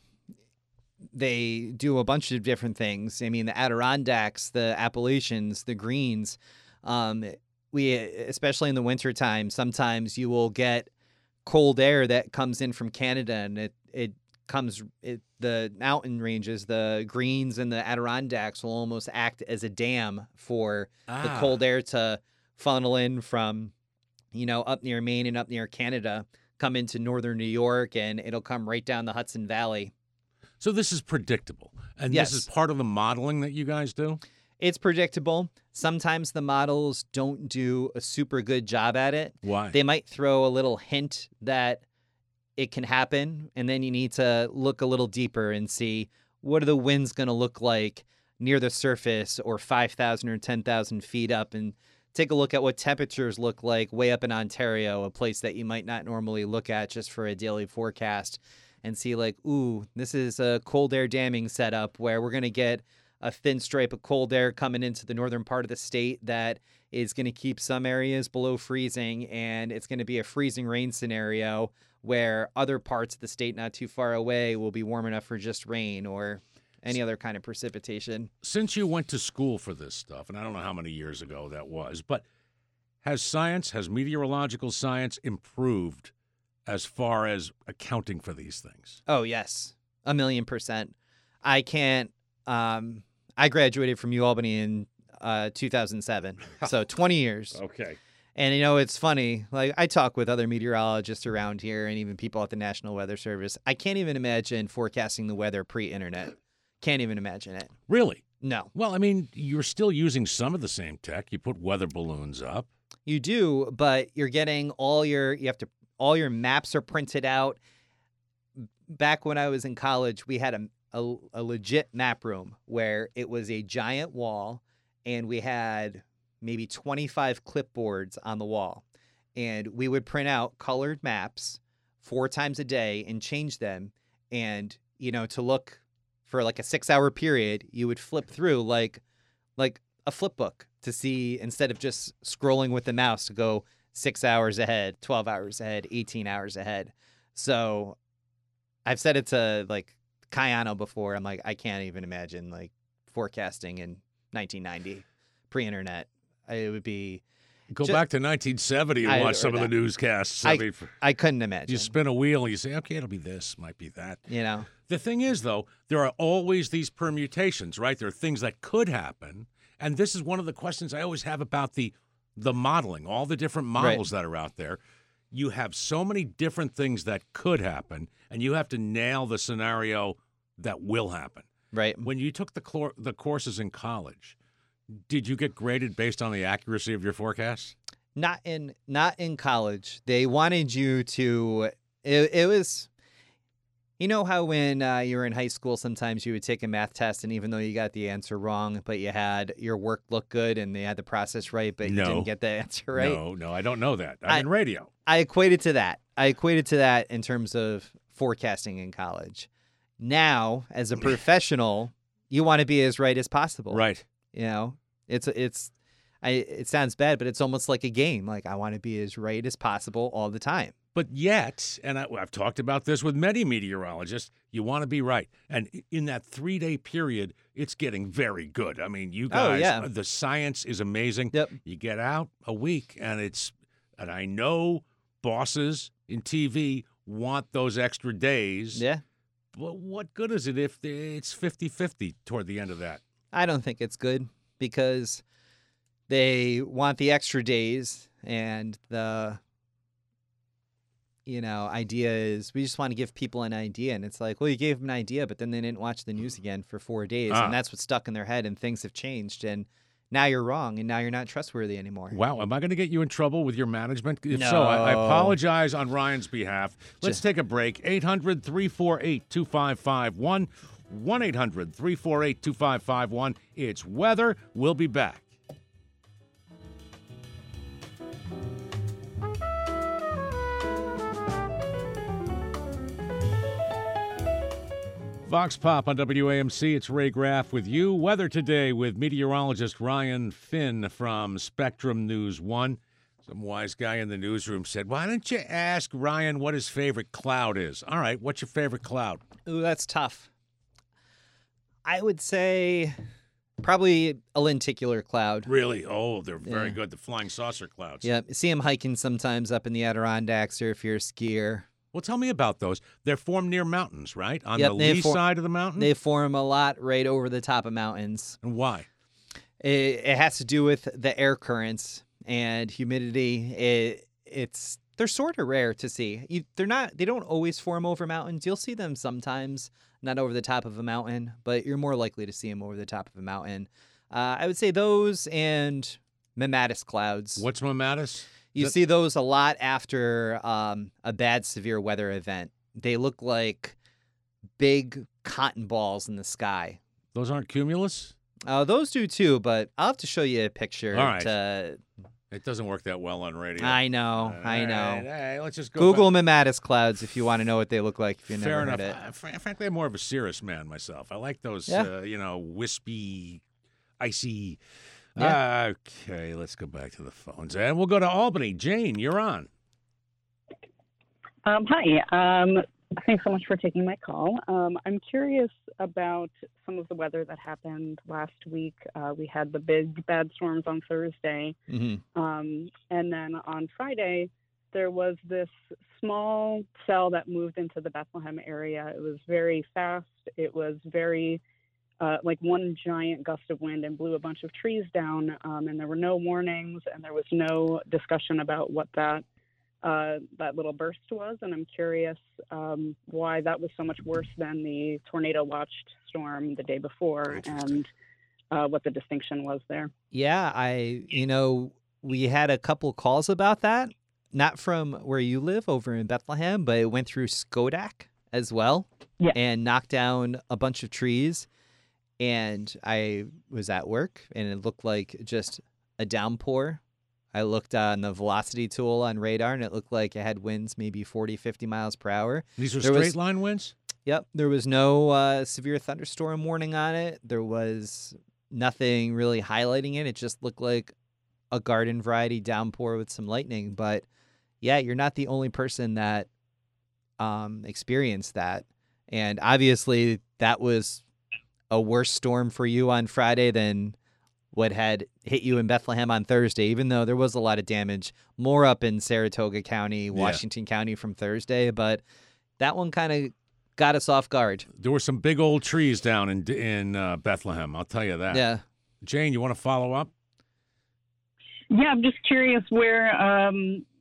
Speaker 2: they do a bunch of different things. I mean, the Adirondacks, the Appalachians, the Greens. Um, we, especially in the wintertime, sometimes you will get cold air that comes in from Canada, and it it comes it, the mountain ranges, the Greens and the Adirondacks will almost act as a dam for the
Speaker 1: Ah.
Speaker 2: cold air to funnel in from, you know, up near Maine and up near Canada, come into northern New York, and it'll come right down the Hudson Valley.
Speaker 1: So this is predictable, and
Speaker 2: Yes.
Speaker 1: this is part of the modeling that you guys do?
Speaker 2: It's predictable. Sometimes the models don't do a super good job at it.
Speaker 1: Why?
Speaker 2: They might throw a little hint that it can happen, and then you need to look a little deeper and see what are the winds going to look like near the surface or five thousand or ten thousand feet up, and take a look at what temperatures look like way up in Ontario, a place that you might not normally look at just for a daily forecast, and see like, ooh, this is a cold air damming setup where we're going to get a thin stripe of cold air coming into the northern part of the state that is going to keep some areas below freezing, and it's going to be a freezing rain scenario where other parts of the state not too far away will be warm enough for just rain or any other kind of precipitation.
Speaker 1: Since you went to school for this stuff, and I don't know how many years ago that was, but has science, has meteorological science improved as far as accounting for these things?
Speaker 2: Oh, yes, a million percent. I can't, um, I graduated from UAlbany in uh, two thousand seven, so twenty years.
Speaker 1: Okay.
Speaker 2: And, you know, it's funny, like I talk with other meteorologists around here and even people at the National Weather Service. I can't even imagine forecasting the weather pre-internet. Can't even imagine it.
Speaker 1: Really?
Speaker 2: No.
Speaker 1: Well, I mean, you're still using some of the same tech. You put weather balloons up.
Speaker 2: You do, but you're getting all your, you have to, all your maps are printed out. Back when I was in college, we had a, a, a legit map room where it was a giant wall and we had maybe twenty-five clipboards on the wall. And we would print out colored maps four times a day and change them. And, you know, to look for like a six hour period, you would flip through like, like a flip book to see, instead of just scrolling with the mouse to go six hours ahead, twelve hours ahead, eighteen hours ahead. So I've said it to like Cayano before. I'm like, I can't even imagine like forecasting in nineteen ninety pre-internet. It would be,
Speaker 1: Go
Speaker 2: Ju-
Speaker 1: back to nineteen seventy and
Speaker 2: I-
Speaker 1: watch some
Speaker 2: or
Speaker 1: of the
Speaker 2: that.
Speaker 1: newscasts. I,
Speaker 2: I-
Speaker 1: mean, for-
Speaker 2: I couldn't imagine,
Speaker 1: you spin a wheel and you say, okay, it'll be this, might be that.
Speaker 2: you know?
Speaker 1: The thing is, though, there are always these permutations, right? There are things that could happen. And this is one of the questions I always have about the the modeling, all the different models that are out there. you have so many different things that could happen, and you have to nail the scenario that will happen.
Speaker 2: Right.
Speaker 1: When you took the clor- the courses in college, did you get graded based on the accuracy of your forecasts?
Speaker 2: Not in not in college. They wanted you to. It, it was. You know how when uh, you were in high school, sometimes you would take a math test, and even though you got the answer wrong, but you had your work look good and they had the process right, but
Speaker 1: No.
Speaker 2: you didn't get the answer right.
Speaker 1: No, no, I don't know that. I'm
Speaker 2: I-
Speaker 1: in radio.
Speaker 2: I equated to that. I equated to that in terms of forecasting in college. Now, as a professional, you want to be as right as possible.
Speaker 1: Right.
Speaker 2: You know, it's it's. I, it sounds bad, but it's almost like a game. Like, I want to be as right as possible all the time.
Speaker 1: But yet, and I, I've talked about this with many meteorologists, you want to be right. And in that three-day period, it's getting very good. I mean, you guys,
Speaker 2: Oh, yeah.
Speaker 1: the science is amazing.
Speaker 2: Yep.
Speaker 1: You get out a week, and it's, and I know bosses in T V want those extra days.
Speaker 2: Yeah.
Speaker 1: But what good is it if it's fifty-fifty toward the end of that?
Speaker 2: I don't think it's good because they want the extra days, and the you know idea is we just want to give people an idea, and it's like, well, you gave them an idea, but then they didn't watch the news again for four days,
Speaker 1: Ah.
Speaker 2: and that's what's stuck in their head, and things have changed, and now you're wrong, and now you're not trustworthy anymore.
Speaker 1: Wow, am I going to get you in trouble with your management? If so, I, I
Speaker 2: No.
Speaker 1: apologize on Ryan's behalf. Let's
Speaker 2: Just-
Speaker 1: take a break. eight hundred, three four eight, two five five one. one eight hundred, three four eight, two five five one. It's weather. We'll be back. Vox Pop on W A M C. It's Ray Graff with you. Weather today with meteorologist Ryan Finn from Spectrum News one. Some wise guy in the newsroom said, why don't you ask Ryan what his favorite cloud is? All right, what's your favorite cloud?
Speaker 2: Ooh, that's tough. I would say probably a lenticular cloud.
Speaker 1: Really? Oh, they're very
Speaker 2: Yeah.
Speaker 1: good. The flying saucer clouds.
Speaker 2: Yeah, see them hiking sometimes up in the Adirondacks, or if you're a skier.
Speaker 1: Well, tell me about those. They're formed near mountains, right? On
Speaker 2: Yep,
Speaker 1: the
Speaker 2: they
Speaker 1: lee
Speaker 2: for-
Speaker 1: side of the mountain?
Speaker 2: They form a lot right over the top of mountains.
Speaker 1: And why?
Speaker 2: It, it has to do with the air currents and humidity. It, it's they're sort of rare to see. You, they're not. They don't always form over mountains. You'll see them sometimes, not over the top of a mountain, but you're more likely to see them over the top of a mountain. Uh, I would say those and mammatus clouds.
Speaker 1: What's mammatus?
Speaker 2: You
Speaker 1: That-
Speaker 2: see those a lot after um, a bad severe weather event. They look like big cotton balls in the sky.
Speaker 1: Those aren't cumulus?
Speaker 2: Uh, those do too, but I'll have to show you a picture.
Speaker 1: All right.
Speaker 2: To...
Speaker 1: It doesn't work that well on radio.
Speaker 2: I know, I
Speaker 1: All
Speaker 2: know.
Speaker 1: right, hey, let's just go
Speaker 2: Google
Speaker 1: back.
Speaker 2: mammatus clouds if you want to know what they look like. If you
Speaker 1: Fair
Speaker 2: never
Speaker 1: enough.
Speaker 2: heard it.
Speaker 1: Uh, fr- frankly, I'm more of a cirrus man myself. I like those,
Speaker 2: Yeah.
Speaker 1: uh, you know, wispy, icy.
Speaker 2: Yeah.
Speaker 1: Okay, let's go back to the phones. And we'll go to Albany. Jane, you're on.
Speaker 6: Um, hi. Um, thanks so much for taking my call. Um, I'm curious about some of the weather that happened last week. Uh, we had the big bad storms on Thursday.
Speaker 2: hmm
Speaker 6: Um, and then on Friday, there was this small cell that moved into the Bethlehem area. It was very fast. It was very uh, like one giant gust of wind and blew a bunch of trees down. Um, and there were no warnings, and there was no discussion about what that uh, that little burst was. And I'm curious um, why that was so much worse than the tornado watched storm the day before, and uh, what the distinction was there.
Speaker 2: Yeah, I, you know, we had a couple calls about that. Not from where you live over in Bethlehem, but it went through Skodak as well.
Speaker 6: Yeah.
Speaker 2: And knocked down a bunch of trees. And I was at work, and it looked like just a downpour. I looked on the velocity tool on radar, and it looked like it had winds maybe forty, fifty miles per hour.
Speaker 1: These are
Speaker 2: There
Speaker 1: straight
Speaker 2: was-
Speaker 1: line winds?
Speaker 2: Yep. There was no uh, severe thunderstorm warning on it. There was nothing really highlighting it. It just looked like a garden variety downpour with some lightning. But yeah, you're not the only person that um, experienced that. And obviously, that was a worse storm for you on Friday than what had hit you in Bethlehem on Thursday, even though there was a lot of damage, more up in Saratoga County, Washington County from Thursday. But that one kind of got us off guard.
Speaker 1: There were some big old trees down in in uh, Bethlehem, I'll tell you that.
Speaker 2: Yeah.
Speaker 1: Jane, you want to follow up?
Speaker 6: Yeah, I'm just curious where um,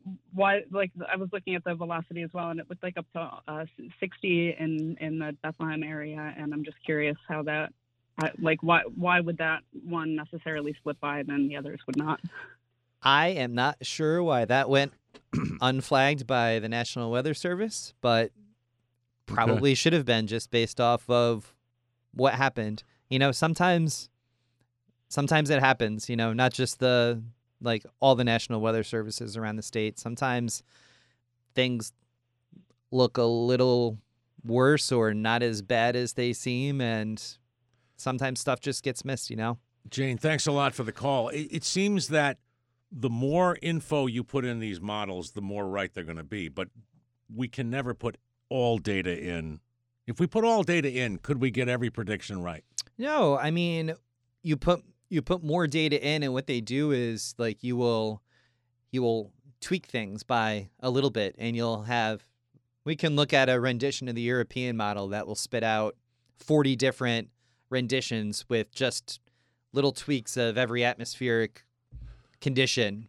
Speaker 6: why, like, I was looking at the velocity as well, and it looked like up to uh, sixty in, in the Bethlehem area, and I'm just curious how that, uh, like, why why would that one necessarily slip by, then the others would not?
Speaker 2: I am not sure why that went unflagged by the National Weather Service, but probably
Speaker 1: Okay.
Speaker 2: should have been just based off of what happened. You know, sometimes sometimes it happens, you know, not just the like all the national weather services around the state. Sometimes things look a little worse or not as bad as they seem, and sometimes stuff just gets missed, you know?
Speaker 1: Jane, thanks a lot for the call. It, it seems that the more info you put in these models, the more right they're going to be. But we can never put all data in. If we put all data in, could we get every prediction right?
Speaker 2: No, I mean, you put you put more data in, and what they do is like you will you will tweak things by a little bit, and you'll have we can look at a rendition of the European model that will spit out forty different renditions with just little tweaks of every atmospheric condition,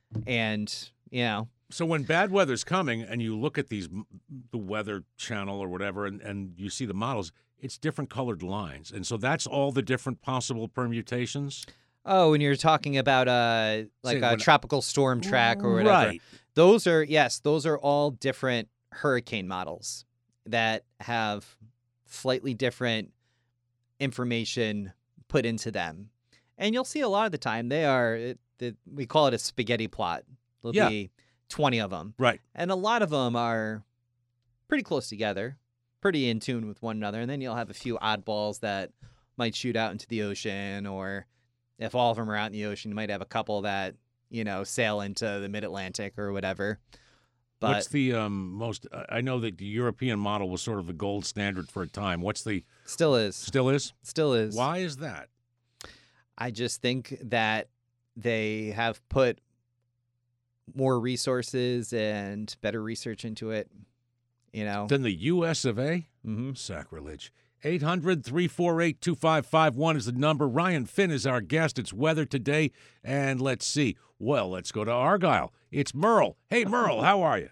Speaker 2: and you know.
Speaker 1: So when bad weather's coming and you look at these, the Weather Channel or whatever, and, and you see the models, it's different colored lines. And so that's all the different possible permutations?
Speaker 2: Oh, when you're talking about uh like
Speaker 1: Say
Speaker 2: a
Speaker 1: when-
Speaker 2: tropical storm track or whatever.
Speaker 1: Right.
Speaker 2: Those are, yes, those are all different hurricane models that have slightly different information put into them. And you'll see a lot of the time they are, it, it, we call it a spaghetti plot. There'll
Speaker 1: Yeah.
Speaker 2: be twenty of them.
Speaker 1: Right.
Speaker 2: And a lot of them are pretty close together, pretty in tune with one another. And then you'll have a few oddballs that might shoot out into the ocean, or if all of them are out in the ocean, you might have a couple that, you know, sail into the mid-Atlantic or whatever. But
Speaker 1: What's the um, most, I know that the European model was sort of the gold standard for a time. What's the,
Speaker 2: still is.
Speaker 1: still is?
Speaker 2: Still is.
Speaker 1: Why is that?
Speaker 2: I just think that they have put more resources and better research into it, you know.
Speaker 1: Then the U S of A?
Speaker 2: Mm-hmm.
Speaker 1: Sacrilege. eight hundred, three four eight, two five five one is the number. Ryan Finn is our guest. It's weather today. And let's see. Well, let's go to Argyle. It's Merle. Hey, Merle, how are you?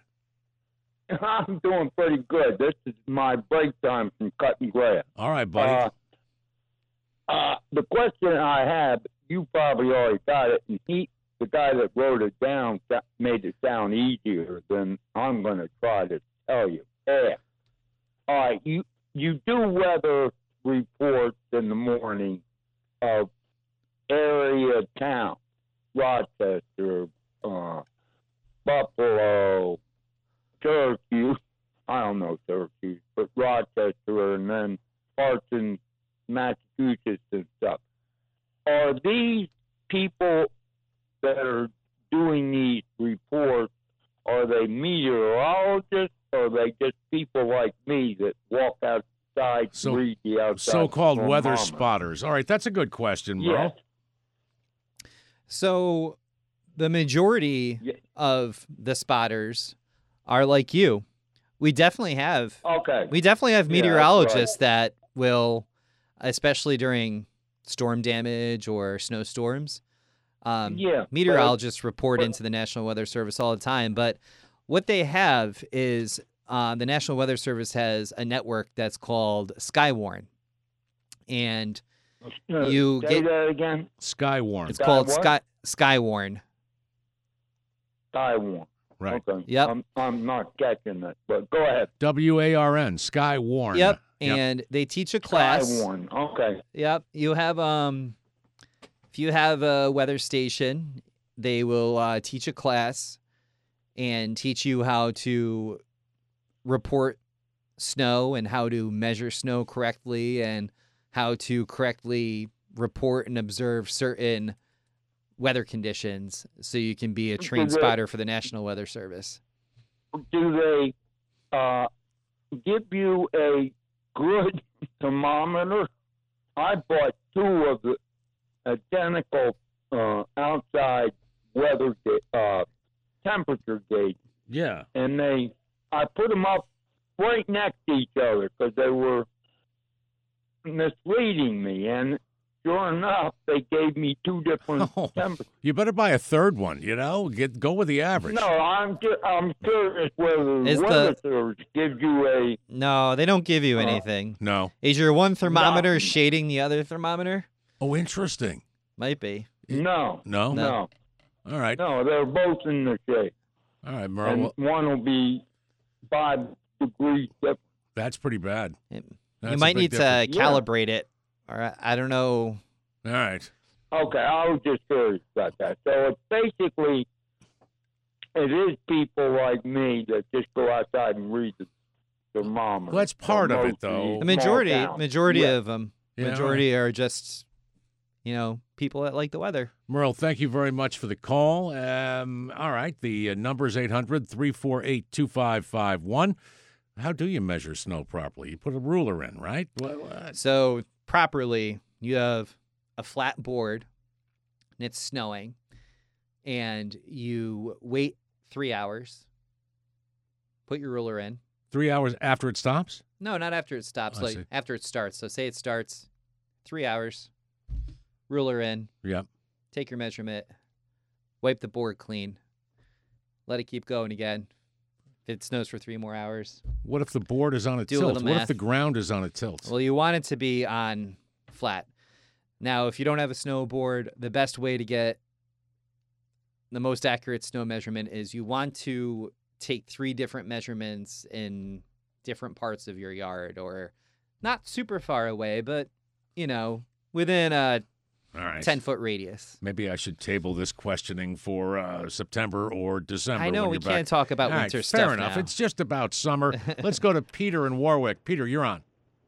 Speaker 7: I'm doing pretty good. This is my break time from cutting grass.
Speaker 1: All right, buddy.
Speaker 7: Uh, uh, the question I have, you probably already got it, and he, the guy that wrote it down, sa- made it sound easier than I'm going to try to tell you. Yeah. All right, you you do weather reports in the morning of area towns, Rochester, uh, Buffalo, Syracuse. I don't know Syracuse, but Rochester, and then parts in Massachusetts and stuff. Are these people that are doing these reports, are they meteorologists, or are they just people like me that walk outside
Speaker 1: So-
Speaker 7: and read the outside
Speaker 1: So-called weather
Speaker 7: thermometer?
Speaker 1: spotters. All right, that's a good question, Merle.
Speaker 7: Yes.
Speaker 2: So the majority
Speaker 7: Yeah.
Speaker 2: of the spotters are like you. We definitely have
Speaker 7: Okay.
Speaker 2: we definitely have
Speaker 7: Yeah, that's
Speaker 2: meteorologists that will, especially during storm damage or snowstorms. Um,
Speaker 7: Yeah, but-
Speaker 2: meteorologists report
Speaker 7: but-
Speaker 2: into the National Weather Service all the time, but what they have is uh, the National Weather Service has a network that's called Skywarn, and
Speaker 7: Uh,
Speaker 2: you
Speaker 7: say
Speaker 2: get-
Speaker 7: that again.
Speaker 1: Skywarn.
Speaker 2: it's called
Speaker 7: Sky
Speaker 2: Sky
Speaker 7: what?
Speaker 2: Skywarn.
Speaker 7: Taiwan.
Speaker 1: Right.
Speaker 7: Okay.
Speaker 2: Yep.
Speaker 7: I'm, I'm not catching that, but go ahead.
Speaker 1: W A R N, Skywarn.
Speaker 2: Yep, and they teach a class.
Speaker 7: Taiwan. Okay.
Speaker 2: Yep. You have um if you have a weather station, they will uh, teach a class and teach you how to report snow and how to measure snow correctly and how to correctly report and observe certain weather conditions so you can be a trained
Speaker 7: Do they-
Speaker 2: spotter for the National Weather Service.
Speaker 7: Do they uh, give you a good thermometer? I bought two of the identical uh, outside weather ga- uh, temperature gauge,
Speaker 1: Yeah.
Speaker 7: and they I put them up right next to each other because they were misleading me. And sure enough, they gave me two different
Speaker 1: Oh,
Speaker 7: temperatures.
Speaker 1: you better buy a third one, you know? Get Go with the average.
Speaker 7: No, I'm ju- I'm curious whether
Speaker 2: Is
Speaker 7: the
Speaker 2: the-
Speaker 7: weather service gives you a
Speaker 2: No, they don't give you
Speaker 7: Uh,
Speaker 2: anything.
Speaker 1: No.
Speaker 2: Is your one thermometer
Speaker 7: No.
Speaker 2: shading the other thermometer?
Speaker 1: Oh, interesting.
Speaker 2: Might be.
Speaker 7: no,
Speaker 1: No?
Speaker 7: no,
Speaker 1: All right.
Speaker 7: no. They're both in the shade,
Speaker 1: All right, Merle.
Speaker 7: and
Speaker 1: Well,
Speaker 7: one will be five degrees different.
Speaker 1: that's pretty bad.
Speaker 2: It-
Speaker 1: That's
Speaker 2: you
Speaker 1: a
Speaker 2: might
Speaker 1: big
Speaker 2: need to
Speaker 1: difference.
Speaker 7: Yeah.
Speaker 2: calibrate it. Or I- I don't know.
Speaker 1: All right.
Speaker 7: Okay, I was just curious about that. So it's basically, it is people like me that just go outside and read the thermometer.
Speaker 1: Well, that's part of it,
Speaker 7: Most these
Speaker 1: though.
Speaker 2: The
Speaker 7: small
Speaker 2: majority,
Speaker 7: towns.
Speaker 2: majority
Speaker 7: Yeah.
Speaker 2: of them,
Speaker 1: Yeah, all
Speaker 2: majority are just, you know, people that like the weather.
Speaker 1: Merle, thank you very much for the call. Um, all right, the uh, number is eight hundred, three four eight, two five five one. How do you measure snow properly? You put a ruler in, right? What, what?
Speaker 2: So properly, you have a flat board, and it's snowing, and you wait three hours. Put your ruler in.
Speaker 1: Three hours after it stops?
Speaker 2: No, not after it stops.
Speaker 1: I
Speaker 2: like
Speaker 1: see.
Speaker 2: after it starts. So say it starts, three hours. Ruler in.
Speaker 1: Yep.
Speaker 2: Take your measurement. Wipe the board clean. Let it keep going again. If it snows for three more hours.
Speaker 1: What if the board is on a
Speaker 2: Do a
Speaker 1: tilt?
Speaker 2: little
Speaker 1: What if
Speaker 2: math.
Speaker 1: the ground is on a tilt?
Speaker 2: Well, you want it to be on flat. Now, if you don't have a snowboard, the best way to get the most accurate snow measurement is you want to take three different measurements in different parts of your yard, or not super far away, but, you know, within a
Speaker 1: All right.
Speaker 2: ten-foot radius.
Speaker 1: Maybe I should table this questioning for uh, September or December.
Speaker 2: I know
Speaker 1: when
Speaker 2: we
Speaker 1: you're back.
Speaker 2: can't talk about
Speaker 1: All right,
Speaker 2: winter
Speaker 1: fair
Speaker 2: stuff
Speaker 1: enough.
Speaker 2: now.
Speaker 1: It's just about summer. Let's go to Peter in Warwick. Peter, you're on.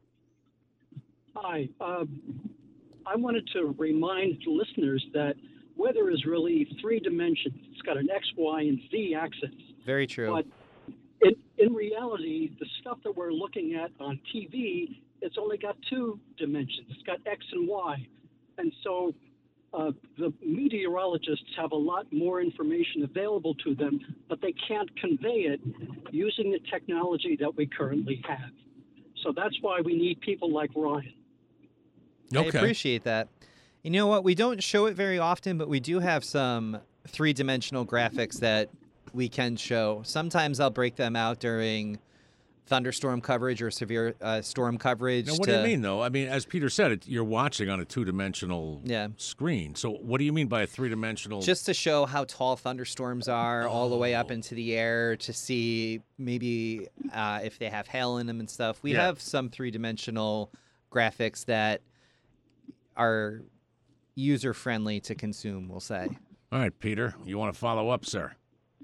Speaker 8: Hi. Um, I wanted to remind listeners that weather is really three dimensions. It's got an X, Y, and Z axis.
Speaker 2: Very true.
Speaker 8: But in, in reality, the stuff that we're looking at on T V, it's only got two dimensions. It's got X and Y. And so uh, the meteorologists have a lot more information available to them, but they can't convey it using the technology that we currently have. So that's why we need people like Ryan.
Speaker 2: I
Speaker 1: Okay.
Speaker 2: appreciate that. You know what? We don't show it very often, but we do have some three-dimensional graphics that we can show. Sometimes I'll break them out during thunderstorm coverage or severe uh, storm coverage.
Speaker 1: Now, what
Speaker 2: to,
Speaker 1: do you mean, though? I mean, as Peter said, it, you're watching on a two-dimensional
Speaker 2: Yeah.
Speaker 1: screen. So what do you mean by a three-dimensional?
Speaker 2: Just to show how tall thunderstorms are all the way up
Speaker 1: Oh.
Speaker 2: into the air, to see maybe uh, if they have hail in them and stuff. We
Speaker 1: Yeah.
Speaker 2: have some three-dimensional graphics that are user-friendly to consume, we'll say.
Speaker 1: All right, Peter, you want to follow up, sir?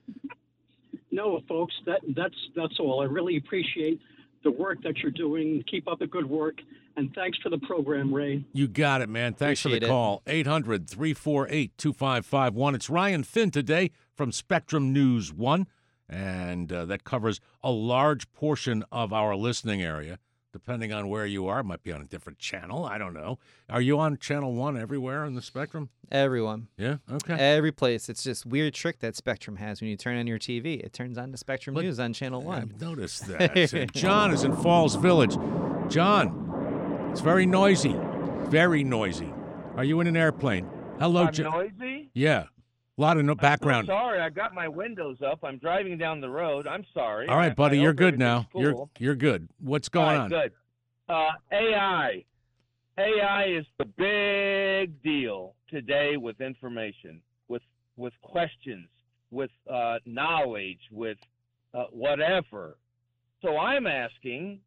Speaker 8: No, folks, that that's that's all. I really appreciate the work that you're doing. Keep up the good work, and thanks for the program, Ray.
Speaker 1: You got it, man. Thanks for
Speaker 2: Appreciate
Speaker 1: the
Speaker 2: it.
Speaker 1: call. eight hundred, three four eight, two five five one. It's Ryan Finn today from Spectrum News one, and uh, that covers a large portion of our listening area. Depending on where you are, it might be on a different channel. I don't know. Are you on Channel one everywhere in the Spectrum?
Speaker 2: Everyone.
Speaker 1: Yeah? Okay.
Speaker 2: Every place. It's this weird trick that Spectrum has. When you turn on your T V, it turns on to Spectrum
Speaker 1: Look,
Speaker 2: News on Channel one.
Speaker 1: I've noticed that. Uh, John is in Falls Village. John, it's very noisy. Very noisy. Are you in an airplane? Hello,
Speaker 9: I'm
Speaker 1: John.
Speaker 9: noisy?
Speaker 1: Yeah. A lot of no-
Speaker 9: I'm
Speaker 1: background.
Speaker 9: so sorry, I got my windows up. I'm driving down the road. I'm sorry.
Speaker 1: All right,
Speaker 9: I-
Speaker 1: buddy,
Speaker 9: I
Speaker 1: you're
Speaker 9: hope
Speaker 1: good now.
Speaker 9: everything's
Speaker 1: You're
Speaker 9: cool.
Speaker 1: you're good. What's going
Speaker 9: All right,
Speaker 1: on?
Speaker 9: Good. Uh, A I. A I is the big deal today with information, with with questions, with uh, knowledge, with uh, whatever. So I'm asking,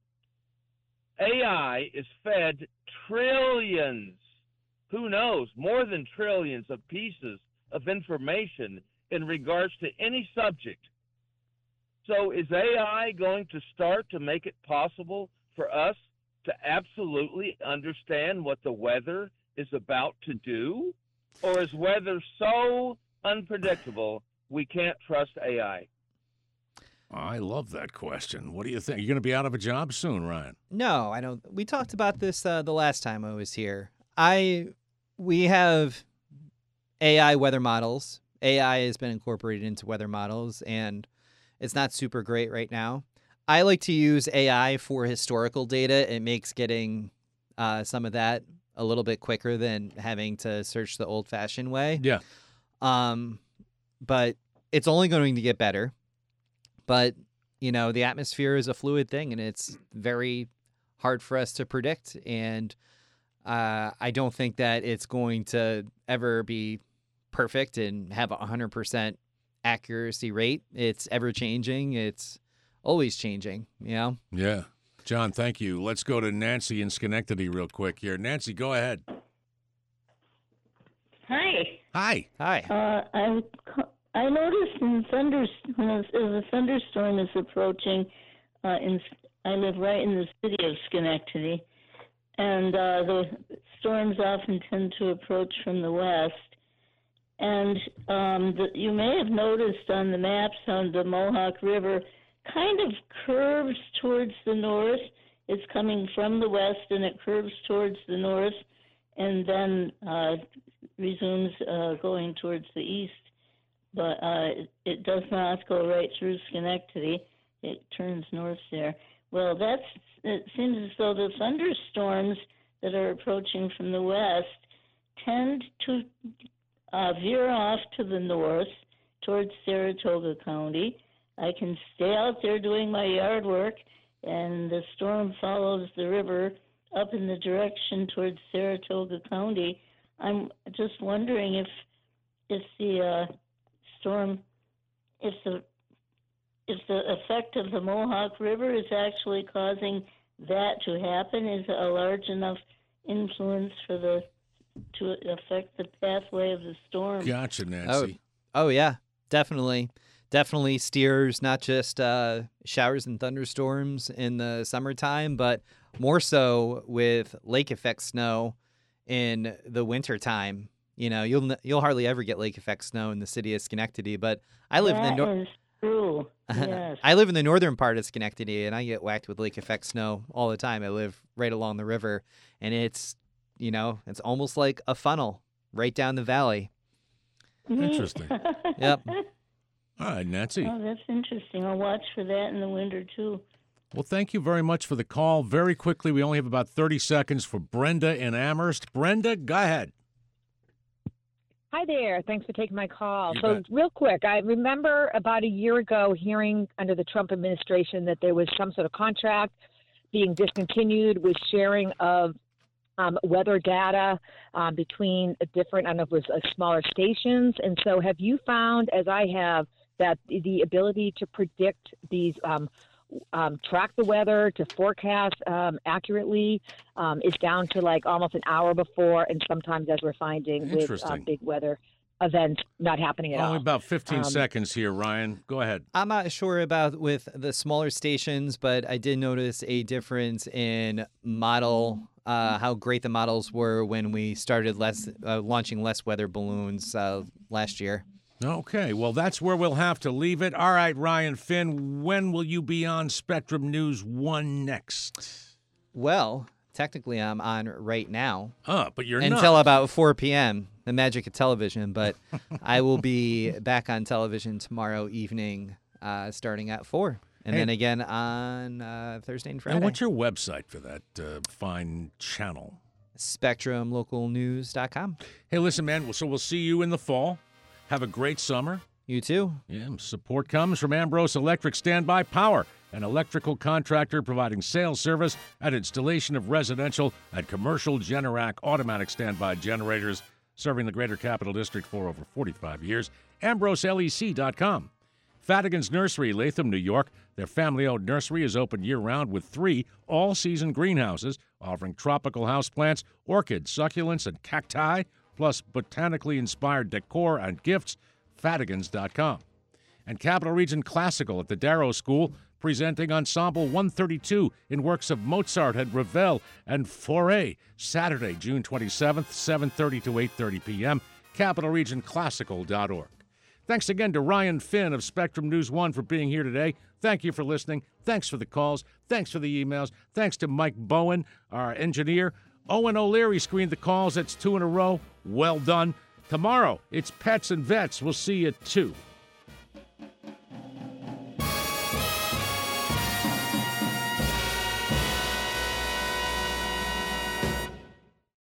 Speaker 9: A I is fed trillions, who knows, more than trillions of pieces of information in regards to any subject. So is A I going to start to make it possible for us to absolutely understand what the weather is about to do? Or is weather so unpredictable we can't trust A I?
Speaker 1: I love that question. What do you think? You're going to be out of a job soon, Ryan?
Speaker 2: No, I don't. We talked about this uh, the last time I was here. I we have A I weather models. A I has been incorporated into weather models, and it's not super great right now. I like to use A I for historical data. It makes getting uh, some of that a little bit quicker than having to search the old-fashioned way.
Speaker 1: Yeah.
Speaker 2: Um, but it's only going to get better. But, you know, the atmosphere is a fluid thing, and it's very hard for us to predict. And uh, I don't think that it's going to ever be perfect and have a one hundred percent accuracy rate. It's ever-changing. It's always changing, you know?
Speaker 1: Yeah. John, thank you. Let's go to Nancy in Schenectady real quick here. Nancy, go ahead.
Speaker 10: Hi.
Speaker 1: Hi.
Speaker 2: Hi.
Speaker 10: Uh, I I noticed in thunder when as a thunderstorm is approaching, uh, in I live right in the city of Schenectady, and uh, the storms often tend to approach from the west. And um, the, you may have noticed on the maps on the Mohawk River kind of curves towards the north. It's coming from the west and it curves towards the north, and then uh, resumes uh, going towards the east. But uh, it, it does not go right through Schenectady. It turns north there. Well, that's it seems as though the thunderstorms that are approaching from the west tend to uh, veer off to the north towards Saratoga County. I can stay out there doing my yard work, and the storm follows the river up in the direction towards Saratoga County. I'm just wondering if if the uh, storm, if the if the effect of the Mohawk River is actually causing that to happen, is a large enough influence for the to affect the pathway of the storm.
Speaker 1: Gotcha, Nancy.
Speaker 2: Oh, oh yeah, definitely. Definitely steers not just uh, showers and thunderstorms in the summertime, but more so with lake effect snow in the wintertime. You know, you'll you'll hardly ever get lake effect snow in the city of Schenectady, but I live
Speaker 10: that
Speaker 2: in the nor-
Speaker 10: is true. Yes.
Speaker 2: I live in the northern part of Schenectady, and I get whacked with lake effect snow all the time. I live right along the river, and it's, you know, it's almost like a funnel right down the valley.
Speaker 1: Interesting.
Speaker 2: Yep.
Speaker 1: All right, Nancy.
Speaker 10: Oh, that's interesting. I'll watch for that in the winter, too.
Speaker 1: Well, thank you very much for the call. Very quickly, we only have about thirty seconds for Brenda in Amherst. Brenda, go ahead.
Speaker 11: Hi there. Thanks for taking my call.
Speaker 1: You
Speaker 11: so
Speaker 1: bet.
Speaker 11: real quick, I remember about a year ago hearing under the Trump administration that there was some sort of contract being discontinued with sharing of um, weather data um, between different, I don't know if it was uh, smaller stations. And so have you found, as I have, that the ability to predict these um, Um, track the weather, to forecast um, accurately um, is down to like almost an hour before, and sometimes, as we're finding, with uh,
Speaker 1: Interesting.
Speaker 11: big weather events not happening at
Speaker 1: Only
Speaker 11: all.
Speaker 1: about fifteen
Speaker 11: Um,
Speaker 1: seconds here, Ryan. Go ahead.
Speaker 2: I'm not sure about with the smaller stations, but I did notice a difference in model, uh, how great the models were when we started less uh, launching less weather balloons uh, last year.
Speaker 1: Okay, well, that's where we'll have to leave it. All right, Ryan Finn, when will you be on Spectrum News one next?
Speaker 2: Well, technically I'm on right now.
Speaker 1: Oh, but you're
Speaker 2: Until
Speaker 1: not.
Speaker 2: about four p.m., the magic of television. But I will be back on television tomorrow evening uh, starting at four. And
Speaker 1: Hey.
Speaker 2: then again on uh, Thursday and Friday.
Speaker 1: And what's your website for that uh, fine channel?
Speaker 2: spectrum local news dot com.
Speaker 1: Hey, listen, man, so we'll see you in the fall. Have a great summer.
Speaker 2: You too.
Speaker 1: Yeah, support comes from Ambrose Electric Standby Power, an electrical contractor providing sales service and installation of residential and commercial Generac automatic standby generators, serving the Greater Capital District for over forty-five years. ambrose L E C dot com. Fadigan's Nursery, Latham, New York. Their family-owned nursery is open year-round with three all-season greenhouses offering tropical houseplants, orchids, succulents, and cacti, plus botanically inspired decor and gifts. Fadigans dot com. And Capital Region Classical at the Darrow School, presenting Ensemble one thirty-two in works of Mozart and Ravel and Fauré, Saturday, June twenty-seventh, seven thirty to eight thirty p.m., capital region classical dot org. Thanks again to Ryan Finn of Spectrum News one for being here today. Thank you for listening. Thanks for the calls. Thanks for the emails. Thanks to Mike Bowen, our engineer. Owen O'Leary screened the calls. That's two in a row. Well done. Tomorrow, it's Pets and Vets. We'll see you at two.